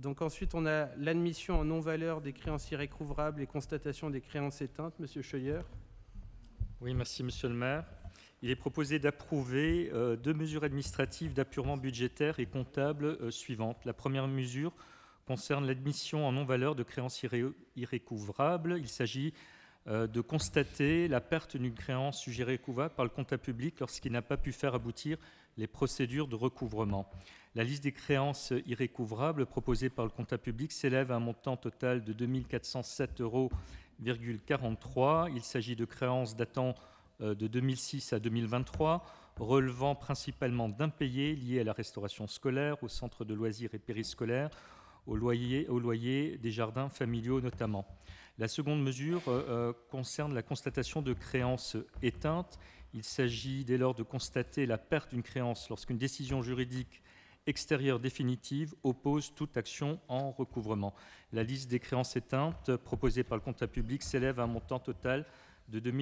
Donc ensuite, on a l'admission en non-valeur des créances irrécouvrables et constatation des créances éteintes. Monsieur Scheuer. Oui, merci Monsieur le maire. Il est proposé d'approuver deux mesures administratives d'apurement budgétaire et comptable suivantes. La première mesure concerne l'admission en non-valeur de créances irrécouvrables. Il s'agit de constater la perte d'une créance jugée irrécouvrable par le comptable public lorsqu'il n'a pas pu faire aboutir les procédures de recouvrement. La liste des créances irrécouvrables proposée par le comptable public s'élève à un montant total de 2 407,43 €. Il s'agit de créances datant de 2006 à 2023, relevant principalement d'impayés liés à la restauration scolaire, au centre de loisirs et périscolaires, au loyer des jardins familiaux notamment. La seconde mesure concerne la constatation de créances éteintes. Il s'agit dès lors de constater la perte d'une créance lorsqu'une décision juridique extérieure définitive oppose toute action en recouvrement. La liste des créances éteintes proposée par le comptable public s'élève à un montant total de 2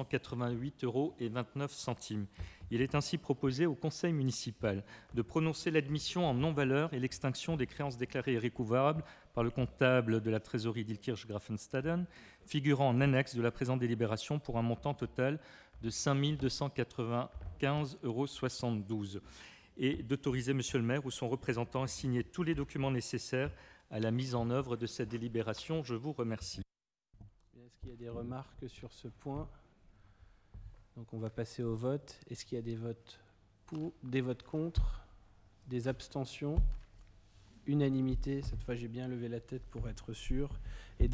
888,29 €. Il est ainsi proposé au conseil municipal de prononcer l'admission en non-valeur et l'extinction des créances déclarées irrécouvrables par le comptable de la trésorerie d'Illkirch-Grafenstaden, figurant en annexe de la présente délibération pour un montant total de 5 295,72 € et d'autoriser Monsieur le maire ou son représentant à signer tous les documents nécessaires à la mise en œuvre de cette délibération. Je vous remercie. Est-ce qu'il y a des remarques sur ce point? Donc on va passer au vote. Est-ce qu'il y a des votes pour, des votes contre, des abstentions? Unanimité, cette fois j'ai bien levé la tête pour être sûr. Et donc,